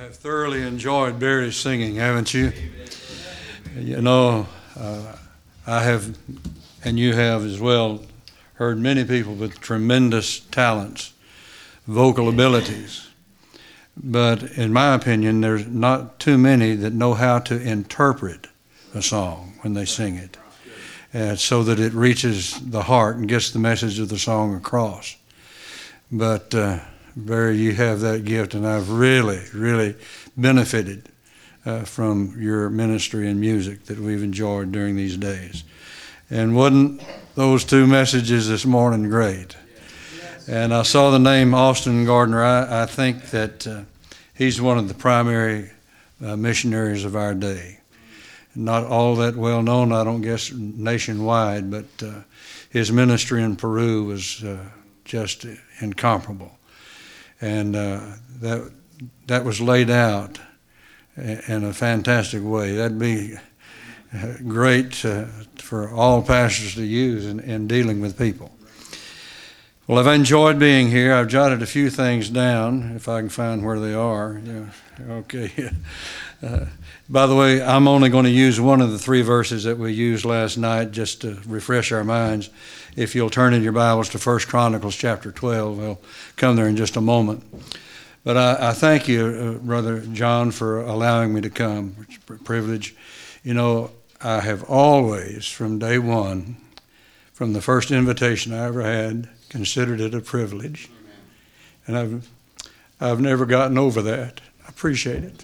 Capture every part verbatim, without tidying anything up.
have thoroughly enjoyed Barry's singing, haven't you? You know, uh, I have, and you have as well, heard many people with tremendous talents, vocal abilities. But in my opinion, there's not too many that know how to interpret a song when they sing it, uh, so that it reaches the heart and gets the message of the song across. But uh, Barry, you have that gift, and I've really, really benefited uh, from your ministry and music that we've enjoyed during these days. And wasn't those two messages this morning great? And I saw the name Austin Gardner. I, I think that uh, he's one of the primary uh, missionaries of our day. Not all that well known, I don't guess, nationwide, but uh, his ministry in Peru was uh, just incomparable. And uh, that that was laid out in a fantastic way. That'd be great uh, for all pastors to use in, in dealing with people. Well, I've enjoyed being here. I've jotted a few things down, if I can find where they are. Yeah, okay. Uh, by the way, I'm only going to use one of the three verses that we used last night just to refresh our minds. If you'll turn in your Bibles to First Chronicles chapter twelve, we'll come there in just a moment. But I, I thank you, uh, Brother John, for allowing me to come. It's a privilege. You know, I have always, from day one, from the first invitation I ever had, considered it a privilege. And I've I've never gotten over that. I appreciate it.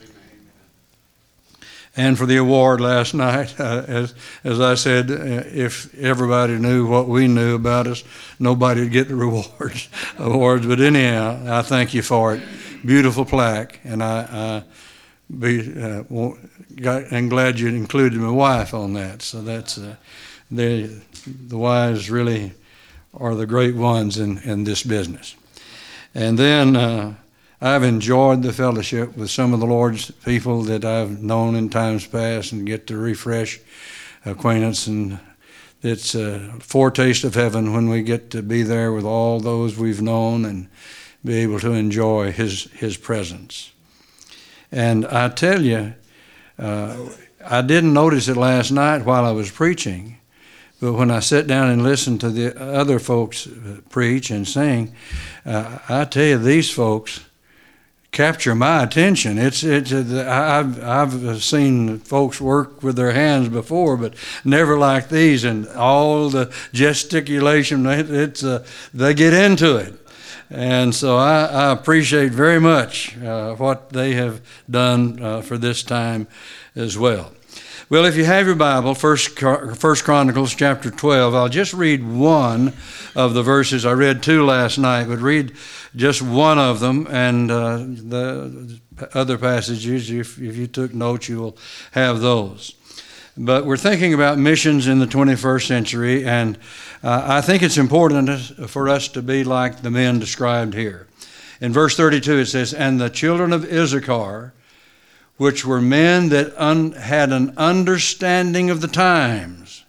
And for the award last night, uh, as as I said, uh, if everybody knew what we knew about us, nobody would get the rewards awards. But anyhow, I thank you for it. Beautiful plaque, and I, I be uh, got and glad you included my wife on that. So that's uh, the the wives really are the great ones in in this business. And then. Uh, I've enjoyed the fellowship with some of the Lord's people that I've known in times past and get to refresh acquaintance. And it's a foretaste of heaven when we get to be there with all those we've known and be able to enjoy his, his presence. And I tell you, uh, I didn't notice it last night while I was preaching, but when I sat down and listened to the other folks preach and sing, uh, I tell you, these folks capture my attention. It's it's I've I've seen folks work with their hands before, but never like these. And all the gesticulation, it's uh, they get into it. And so I, I appreciate very much uh, what they have done uh, for this time as well. Well, if you have your Bible, First First Chronicles chapter twelve, I'll just read one of the verses. I read two last night, but read just one of them, and uh, the other passages, if, if you took notes, you will have those. But we're thinking about missions in the twenty-first century, and uh, I think it's important for us to be like the men described here. In verse thirty-two, it says, "And the children of Issachar, which were men that un- had an understanding of the times."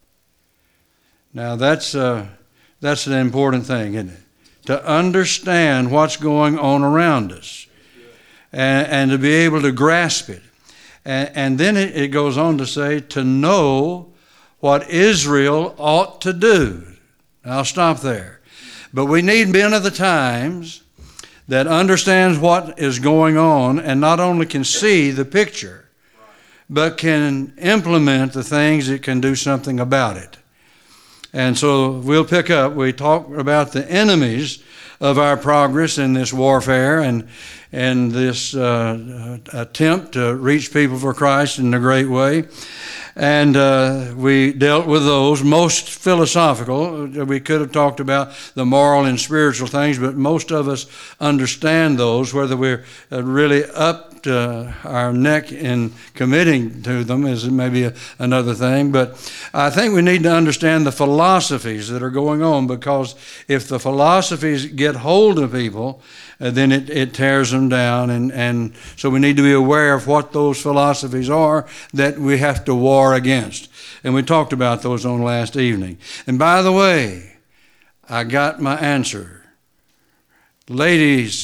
Now that's uh, that's an important thing, isn't it? To understand what's going on around us, and, and to be able to grasp it. And, and then it, it goes on to say, to know what Israel ought to do. I'll stop there. But we need men of the times that understands what is going on and not only can see the picture, but can implement the things that can do something about it. And so we'll pick up, we talk about the enemies of our progress in this warfare and and this uh, attempt to reach people for Christ in a great way. And uh, we dealt with those, most philosophical. We could have talked about the moral and spiritual things, but most of us understand those, whether we're really up to our neck in committing to them is maybe a, another thing. But I think we need to understand the philosophies that are going on, because if the philosophies get hold of people, uh, then it, it tears them down. And, and so we need to be aware of what those philosophies are that we have to war against. And we talked about those on last evening. And by the way, I got my answer. Ladies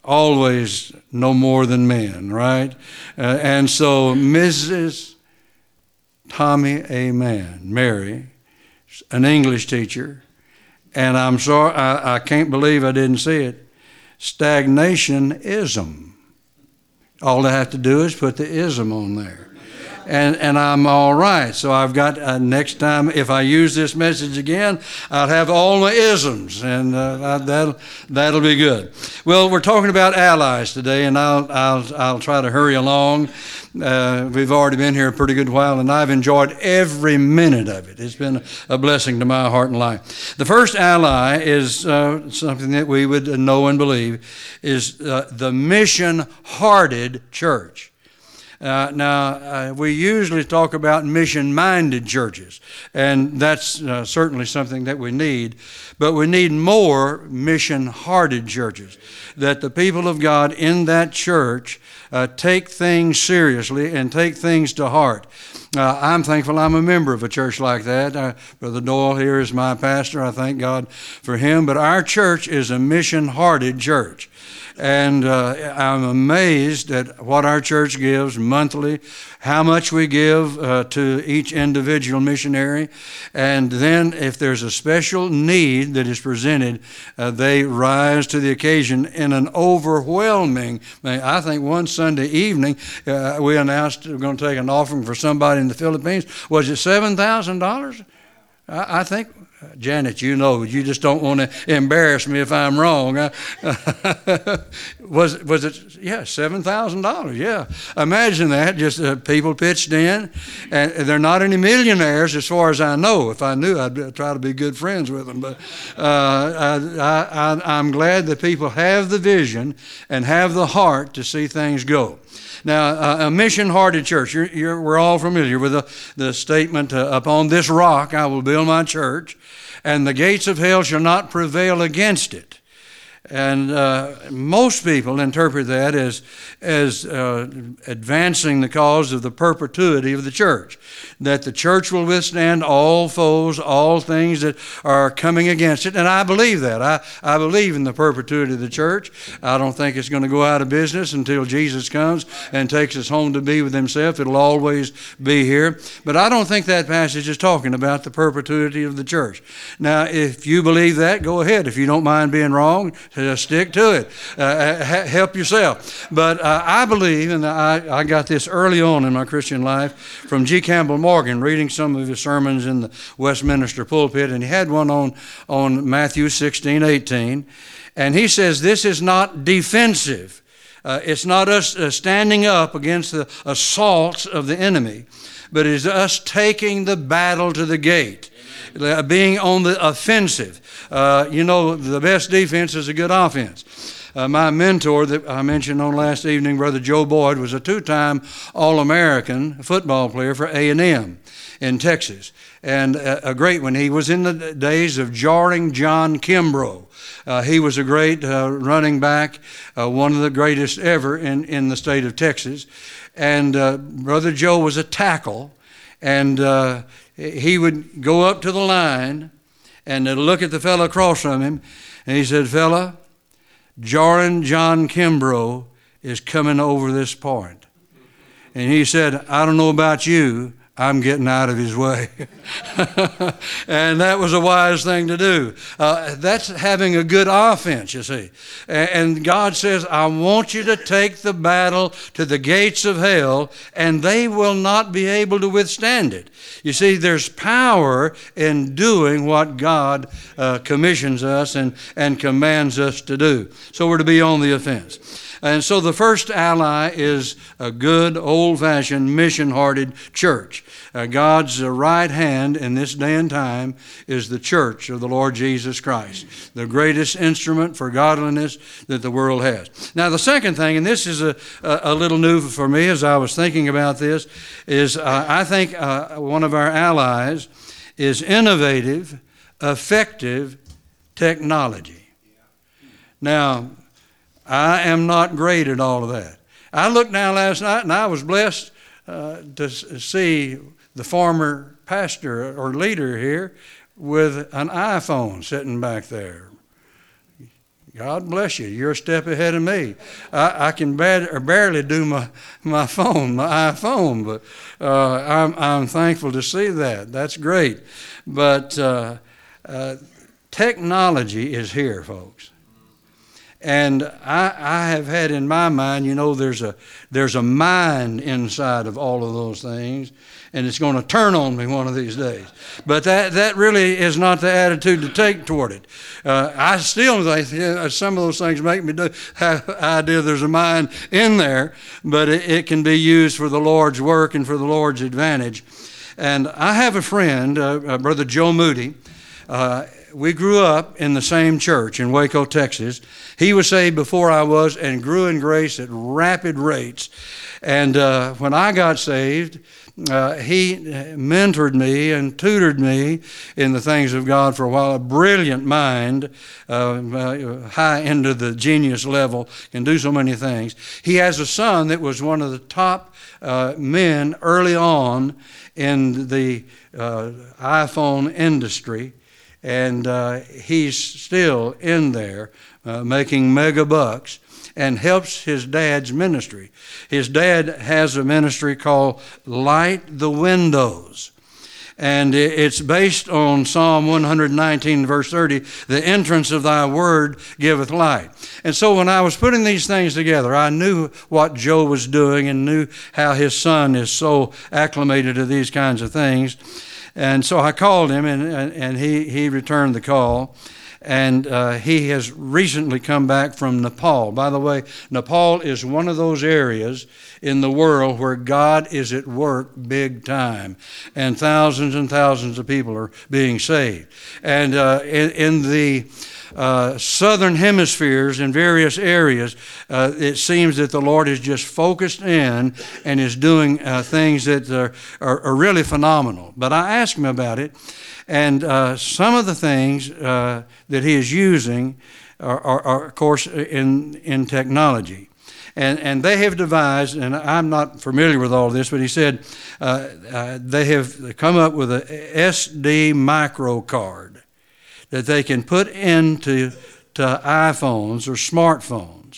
always no more than men, right? Uh, and so Missus Tommy A. Mann, Mary, an English teacher, and I'm sorry, I, I can't believe I didn't see it, stagnationism. All they have to do is put the ism on there. And and I'm all right. So I've got, uh, next time, if I use this message again, I'll have all my isms, and uh, that'll, that'll be good. Well, we're talking about allies today, and I'll, I'll, I'll try to hurry along. Uh, we've already been here a pretty good while, and I've enjoyed every minute of it. It's been a blessing to my heart and life. The first ally is uh, something that we would know and believe is uh, the mission-hearted church. Uh, now, uh, we usually talk about mission-minded churches, and that's uh, certainly something that we need, but we need more mission-hearted churches, that the people of God in that church uh, take things seriously and take things to heart. Uh, I'm thankful I'm a member of a church like that. Uh, Brother Doyle here is my pastor. I thank God for him, but our church is a mission-hearted church. And uh, I'm amazed at what our church gives monthly, how much we give uh, to each individual missionary. And then if there's a special need that is presented, uh, they rise to the occasion in an overwhelming, I think one Sunday evening, uh, we announced we're going to take an offering for somebody in the Philippines. Was it seven thousand dollars? I, I think... Janet, you know, you just don't want to embarrass me if I'm wrong. was was it? Yeah, seven thousand dollars. Yeah, imagine that. Just uh, people pitched in, and they're not any millionaires, as far as I know. If I knew, I'd try to be good friends with them. But uh, I, I, I'm glad that people have the vision and have the heart to see things go. Now, uh, a mission-hearted church, you're, you're, we're all familiar with the, the statement, uh, upon this rock I will build my church, and the gates of hell shall not prevail against it. And uh, most people interpret that as, as uh, advancing the cause of the perpetuity of the church, that the church will withstand all foes, all things that are coming against it. And I believe that. I, I believe in the perpetuity of the church. I don't think it's going to go out of business until Jesus comes and takes us home to be with himself. It'll always be here. But I don't think that passage is talking about the perpetuity of the church. Now, if you believe that, go ahead. If you don't mind being wrong, just stick to it. Uh, help yourself. But uh, I believe, and I, I got this early on in my Christian life from G. Campbell Morgan, reading some of his sermons in the Westminster pulpit, and he had one on, on Matthew sixteen, eighteen, and he says this is not defensive. Uh, it's not us uh, standing up against the assaults of the enemy, but it's us taking the battle to the gate. Being on the offensive. Uh, you know, the best defense is a good offense. Uh, my mentor that I mentioned on last evening, Brother Joe Boyd, was a two-time All-American football player for A and M in Texas, and a, a great one. He was in the days of Jarring John Kimbrough. Uh, he was a great uh, running back, uh, one of the greatest ever in, in the state of Texas. And uh, Brother Joe was a tackle, and uh, he would go up to the line and look at the fellow across from him, and he said, "Fella, Jarring John Kimbrough is coming over this point." And he said, "I don't know about you, I'm getting out of his way." And that was a wise thing to do. Uh, that's having a good offense, you see. And God says, I want you to take the battle to the gates of hell, and they will not be able to withstand it. You see, there's power in doing what God uh, commissions us and, and commands us to do. So we're to be on the offense. And so the first ally is a good, old-fashioned, mission-hearted church. Uh, God's uh, right hand in this day and time is the church of the Lord Jesus Christ, the greatest instrument for godliness that the world has. Now, the second thing, and this is a, a, a little new for me as I was thinking about this, is uh, I think uh, one of our allies is innovative, effective technology. Now, I am not great at all of that. I looked down last night and I was blessed uh, to see the former pastor or leader here with an iPhone sitting back there. God bless you. You're a step ahead of me. I, I can bar- barely do my, my phone, my iPhone, but uh, I'm, I'm thankful to see that. That's great. But uh, uh, technology is here, folks. And I, I have had in my mind, you know, there's a there's a mind inside of all of those things, and it's going to turn on me one of these days. But that, that really is not the attitude to take toward it. Uh, I still think you know, some of those things make me do, have the idea there's a mind in there, but it, it can be used for the Lord's work and for the Lord's advantage. And I have a friend, uh, uh, Brother Joe Moody. Uh, we grew up in the same church in Waco, Texas. He was saved before I was and grew in grace at rapid rates. And uh, when I got saved, uh, he mentored me and tutored me in the things of God for a while. A brilliant mind, uh, uh, high into the genius level, can do so many things. He has a son that was one of the top uh, men early on in the uh, iPhone industry. And uh, he's still in there uh, making mega bucks and helps his dad's ministry. His dad has a ministry called Light the Windows. And it's based on Psalm one nineteen, verse thirty, the entrance of thy word giveth light. And so when I was putting these things together, I knew what Joe was doing and knew how his son is so acclimated to these kinds of things. And so I called him, and, and he, he returned the call. And uh, he has recently come back from Nepal. By the way, Nepal is one of those areas in the world where God is at work big time. And thousands and thousands of people are being saved. And uh, in, in the uh, southern hemispheres, in various areas, uh, it seems that the Lord is just focused in and is doing uh, things that are, are, are really phenomenal. But I asked him about it. And uh, some of the things uh, that he is using are, are, are of course, in, in technology. And, and they have devised, and I'm not familiar with all this, but he said uh, uh, they have come up with a S D micro card that they can put into to iPhones or smartphones.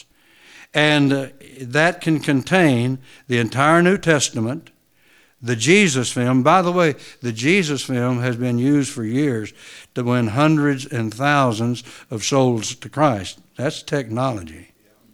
And uh, that can contain the entire New Testament, the Jesus film. By the way, the Jesus film has been used for years to win hundreds and thousands of souls to Christ. That's technology.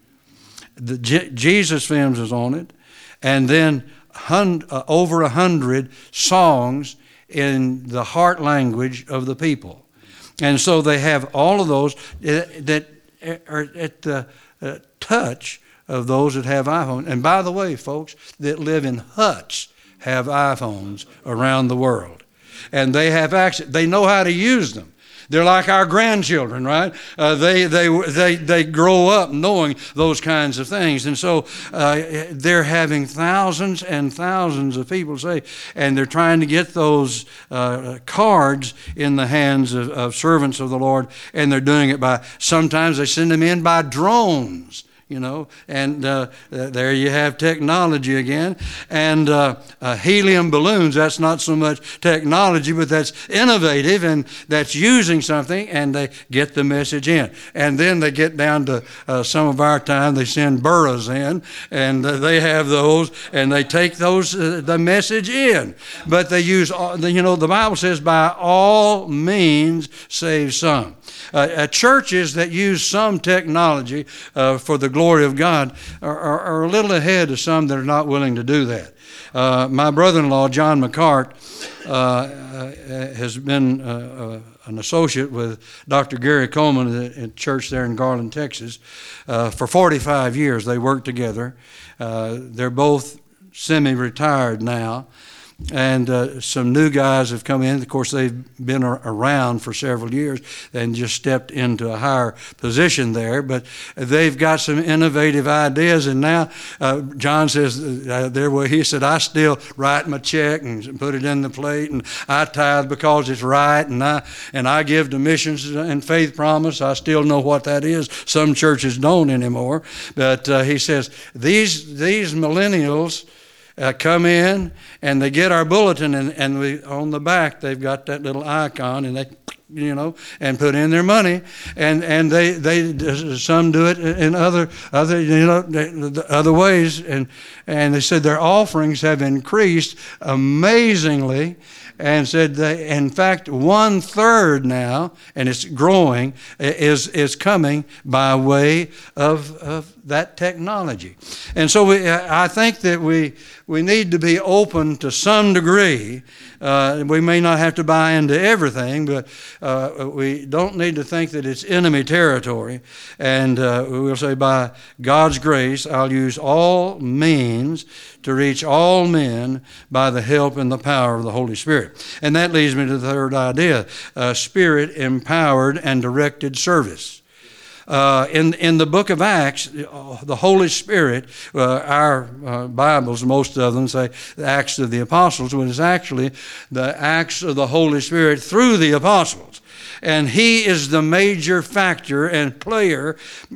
The Je- Jesus films is on it, and then hun- uh, over a hundred songs in the heart language of the people. And so they have all of those that are at the uh, touch of those that have iPhones. And by the way, folks, that live in huts have iPhones around the world. And they have access. They know how to use them. They're like our grandchildren, right? Uh, they, they, they, they grow up knowing those kinds of things. And so uh, they're having thousands and thousands of people say, and they're trying to get those uh, cards in the hands of, of servants of the Lord, and they're doing it by, sometimes they send them in by drones. You know, and uh, there you have technology again. And uh, uh, helium balloons, that's not so much technology, but that's innovative, and that's using something, and they get the message in. And then they get down to uh, some of our time, they send burras in, and uh, they have those, and they take those uh, the message in. But they use, all, you know, the Bible says, by all means save some. Uh, uh, churches that use some technology uh, for the glory of God are, are, are a little ahead of some that are not willing to do that. Uh, my brother-in-law, John McCart, uh, uh, has been uh, uh, an associate with Doctor Gary Coleman at, at church there in Garland, Texas. Uh, for forty-five years they worked together. Uh, they're both semi-retired now. And uh, some new guys have come in. Of course, they've been ar- around for several years and just stepped into a higher position there. But they've got some innovative ideas. And now uh, John says, uh, there where he said, I still write my check and put it in the plate, and I tithe because it's right, and I and I give to missions and faith promise. I still know what that is. Some churches don't anymore. But uh, he says, these these millennials Uh, come in and they get our bulletin, and, and we on the back they've got that little icon, and they you know, and put in their money, and and they they some do it in other other you know other ways, and and they said their offerings have increased amazingly. And said, they, in fact, one third now, and it's growing, is is coming by way of, of that technology. And so we, I think that we we need to be open to some degree. Uh, we may not have to buy into everything, but uh, we don't need to think that it's enemy territory. And uh, we will say, by God's grace, I'll use all means to reach all men by the help and the power of the Holy Spirit. And that leads me to the third idea, uh, Spirit-empowered and directed service. Uh, in in the book of Acts, the Holy Spirit, uh, our uh, Bibles, most of them say the Acts of the Apostles, but it's actually the Acts of the Holy Spirit through the Apostles. And he is the major factor and player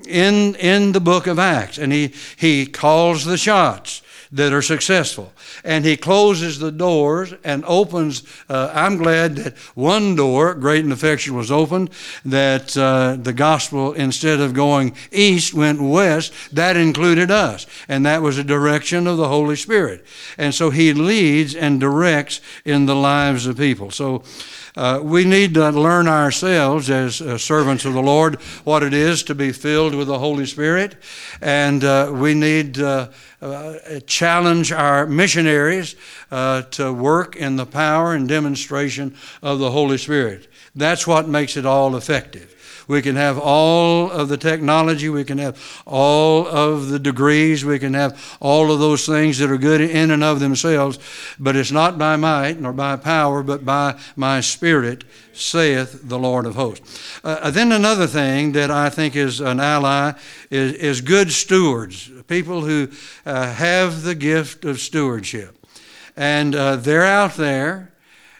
in in the book of Acts. And he, he calls the shots that are successful. And he closes the doors and opens. Uh, I'm glad that one door, great and effectual, was opened, that uh, the gospel, instead of going east, went west. That included us. And that was a direction of the Holy Spirit. And so he leads and directs in the lives of people. So Uh, we need to learn ourselves as uh, servants of the Lord what it is to be filled with the Holy Spirit, and uh, we need to uh, uh, challenge our missionaries uh, to work in the power and demonstration of the Holy Spirit. That's what makes it all effective. We can have all of the technology, we can have all of the degrees, we can have all of those things that are good in and of themselves, but it's not by might nor by power, but by my Spirit, saith the Lord of hosts. Uh, then another thing that I think is an ally is, is good stewards, people who uh, have the gift of stewardship. And uh, they're out there,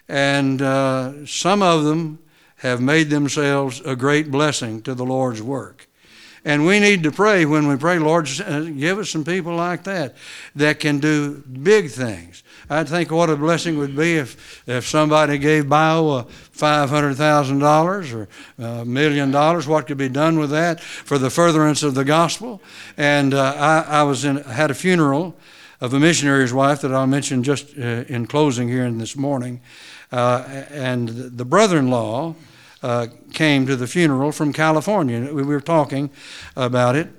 and uh, some of them have made themselves a great blessing to the Lord's work. And we need to pray when we pray, Lord, give us some people like that that can do big things. I think what a blessing would be if, if somebody gave Bio five hundred thousand dollars or a million dollars, what could be done with that for the furtherance of the gospel. And uh, I, I was in, had a funeral of a missionary's wife that I'll mention just uh, in closing here in this morning. Uh, and the brother-in-law uh, came to the funeral from California. We were talking about it.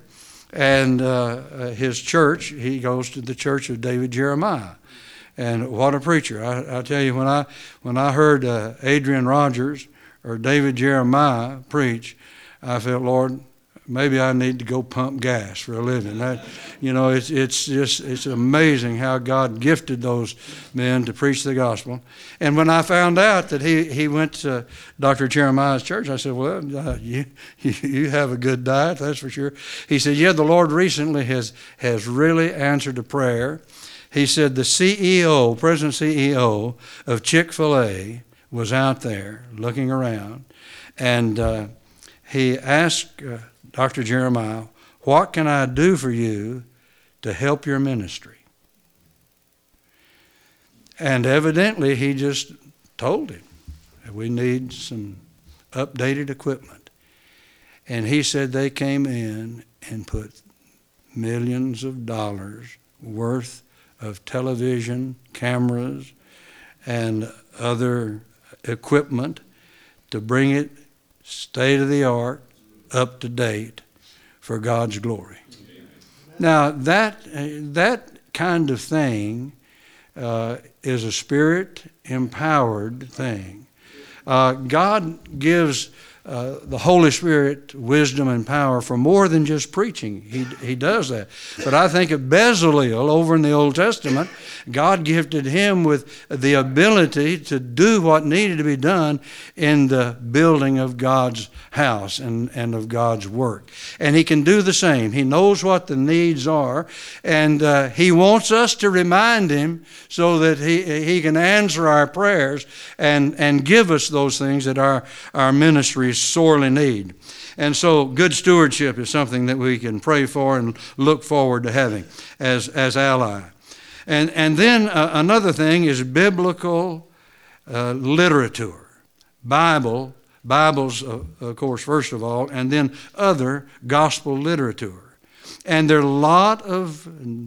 And uh, his church, he goes to the church of David Jeremiah. And what a preacher. I, I tell you, when I when I heard uh, Adrian Rogers or David Jeremiah preach, I felt, Lord, maybe I need to go pump gas for a living. That, you know, it's it's just it's amazing how God gifted those men to preach the gospel. And when I found out that he, he went to Doctor Jeremiah's church, I said, well, uh, you, you you have a good diet, that's for sure. He said, yeah, the Lord recently has has really answered a prayer. He said the C E O, President C E O of Chick-fil-A was out there looking around, and uh, he asked uh, Doctor Jeremiah, what can I do for you to help your ministry? And evidently he just told him that we need some updated equipment. And he said they came in and put millions of dollars worth of television, cameras, and other equipment to bring it state of the art, up to date for God's glory. Now that that kind of thing uh, is a Spirit-empowered thing. Uh, God gives uh, the Holy Spirit wisdom and power for more than just preaching. He he does that. But I think of Bezalel over in the Old Testament, God gifted him with the ability to do what needed to be done in the building of God's house and, and of God's work. And he can do the same. He knows what the needs are, and uh, he wants us to remind him so that he he can answer our prayers and, and give us those things that our, our ministries sorely need. And so good stewardship is something that we can pray for and look forward to having as, as ally. And, and then uh, another thing is biblical uh, literature, Bible Bibles, uh, of course, first of all, and then other gospel literature. And there are a lot of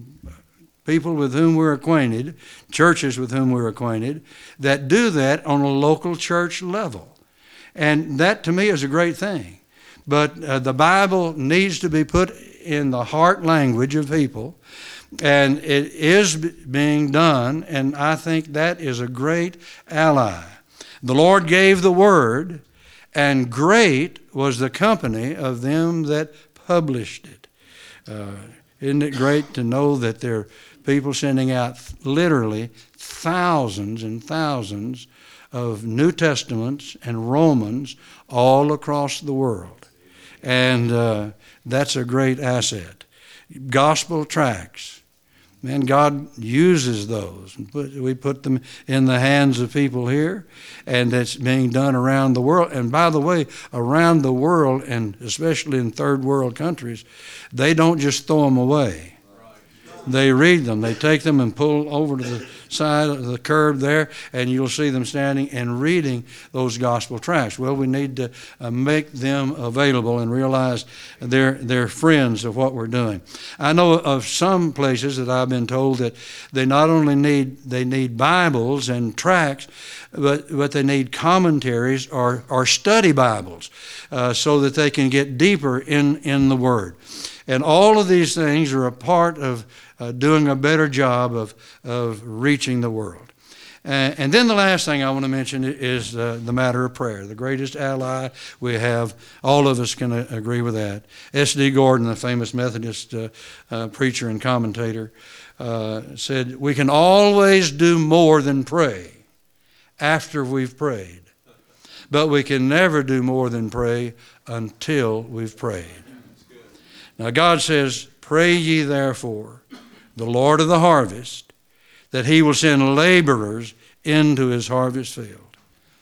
people with whom we're acquainted, churches with whom we're acquainted, that do that on a local church level. And that to me is a great thing. But uh, the Bible needs to be put in the heart language of people, and it is being done, and I think that is a great ally. The Lord gave the word, and great was the company of them that published it. Uh, isn't it great to know that there are people sending out literally thousands and thousands of New Testaments and Romans all across the world? And uh, that's a great asset. Gospel tracts. Man, God uses those. We put them in the hands of people here, and that's being done around the world. And by the way, around the world, and especially in third world countries, they don't just throw them away. They read them. They take them and pull over to the side of the curb there, and you'll see them standing and reading those gospel tracts. Well, we need to uh, make them available and realize they're, they're friends of what we're doing. I know of some places that I've been told that they not only need they need Bibles and tracts, but, but they need commentaries or, or study Bibles uh, so that they can get deeper in, in the Word. And all of these things are a part of uh, doing a better job of, of reaching the world. Uh, and then the last thing I want to mention is uh, the matter of prayer. The greatest ally we have, all of us can uh, agree with that. S D Gordon, the famous Methodist uh, uh, preacher and commentator, uh, said, "We can always do more than pray after we've prayed, but we can never do more than pray until we've prayed." Now God says, "Pray ye therefore the Lord of the harvest, that he will send laborers into his harvest field."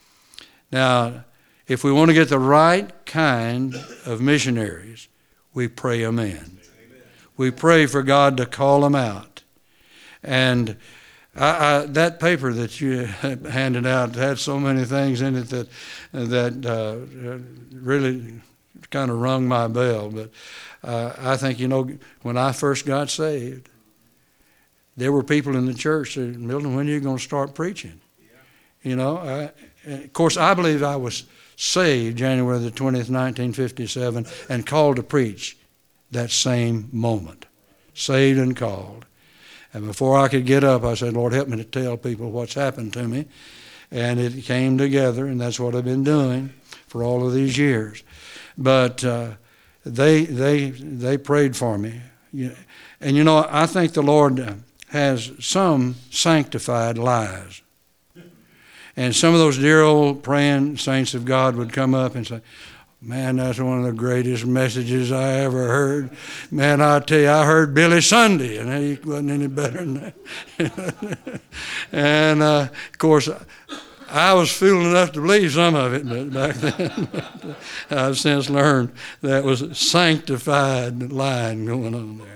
Now, if we want to get the right kind of missionaries, we pray them in. Amen. We pray for God to call them out. And I, I, that paper that you handed out had so many things in it that, that uh, really kind of rung my bell. But uh, I think, you know, when I first got saved, there were people in the church that, "Milton, when are you going to start preaching?" Yeah. You know, I, of course, I believe I was saved January the twentieth, nineteen fifty-seven, and called to preach that same moment. Saved and called. And before I could get up, I said, "Lord, help me to tell people what's happened to me." And it came together, and that's what I've been doing for all of these years. But uh, they they they prayed for me. And, you know, I think the Lord has some sanctified lives. And some of those dear old praying saints of God would come up and say, "Man, that's one of the greatest messages I ever heard. Man, I tell you, I heard Billy Sunday, and he wasn't any better than that." And, uh, of course, I was fool enough to believe some of it, but back then, I've since learned that was a sanctified line going on there.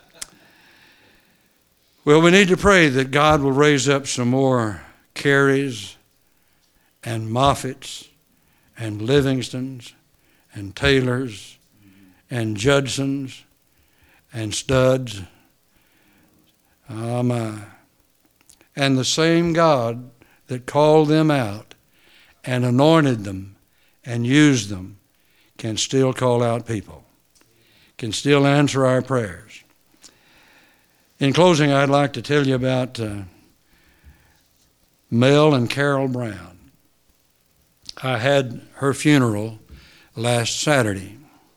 Well, we need to pray that God will raise up some more Carys and Moffats and Livingstons and Taylors and Judsons and Studds. Oh my. And the same God that called them out and anointed them and used them can still call out people, can still answer our prayers. In closing, I'd like to tell you about uh, Mel and Carol Brown. I had her funeral last Saturday.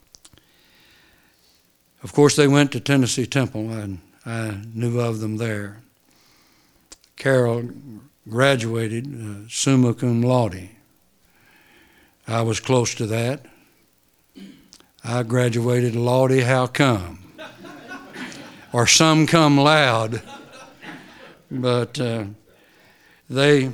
Of course, they went to Tennessee Temple, and I knew of them there. Carol graduated uh, summa cum laude. I was close to that. I graduated laude how come? Or some come loud. But uh, they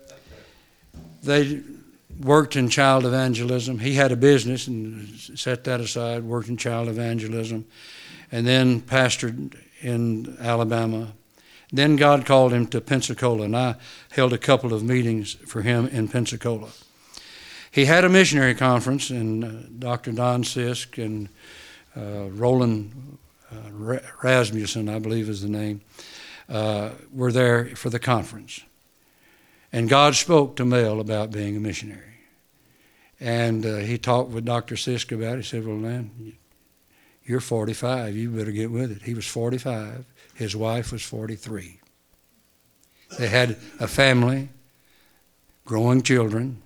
they worked in child evangelism. He had a business and set that aside, worked in child evangelism, and then pastored in Alabama. Then God called him to Pensacola, and I held a couple of meetings for him in Pensacola. He had a missionary conference, and uh, Doctor Don Sisk and uh, Roland uh, Rasmussen, I believe is the name, uh, were there for the conference. And God spoke to Mel about being a missionary. And uh, he talked with Doctor Sisk about it. He said, well, man, you're forty-five. You better get with it. He was forty-five. His wife was forty-three. They had a family, growing children,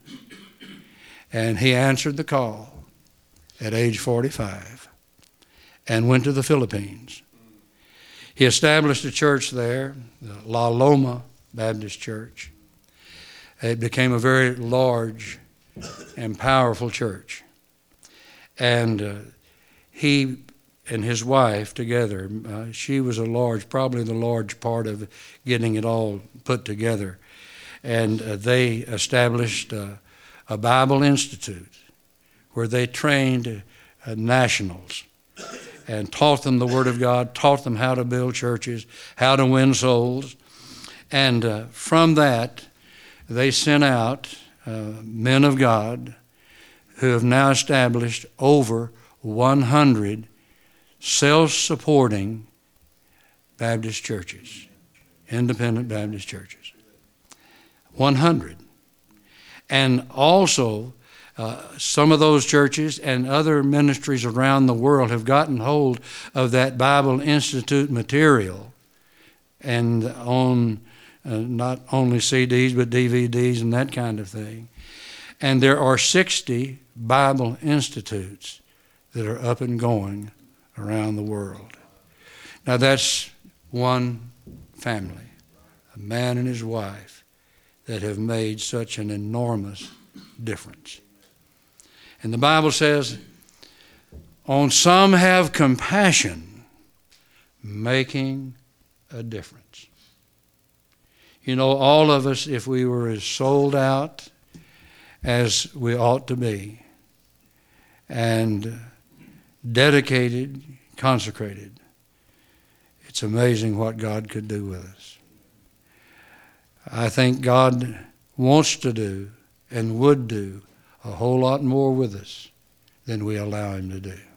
and he answered the call at age forty-five and went to the Philippines. He established a church there, the La Loma Baptist Church. It became a very large and powerful church. And uh, he and his wife together, uh, she was a large, probably the large part of getting it all put together. And uh, they established uh, a Bible Institute where they trained uh, nationals and taught them the Word of God, taught them how to build churches, how to win souls. And uh, from that, they sent out uh, men of God who have now established over one hundred self-supporting Baptist churches, independent Baptist churches. one hundred. And also, uh, some of those churches and other ministries around the world have gotten hold of that Bible Institute material and on uh, not only C Ds but D V Ds and that kind of thing. And there are sixty Bible Institutes that are up and going around the world. Now that's one family, a man and his wife, that have made such an enormous difference. And the Bible says, on some have compassion, making a difference. You know, all of us, if we were as sold out as we ought to be, and dedicated, consecrated, it's amazing what God could do with us. I think God wants to do and would do a whole lot more with us than we allow him to do.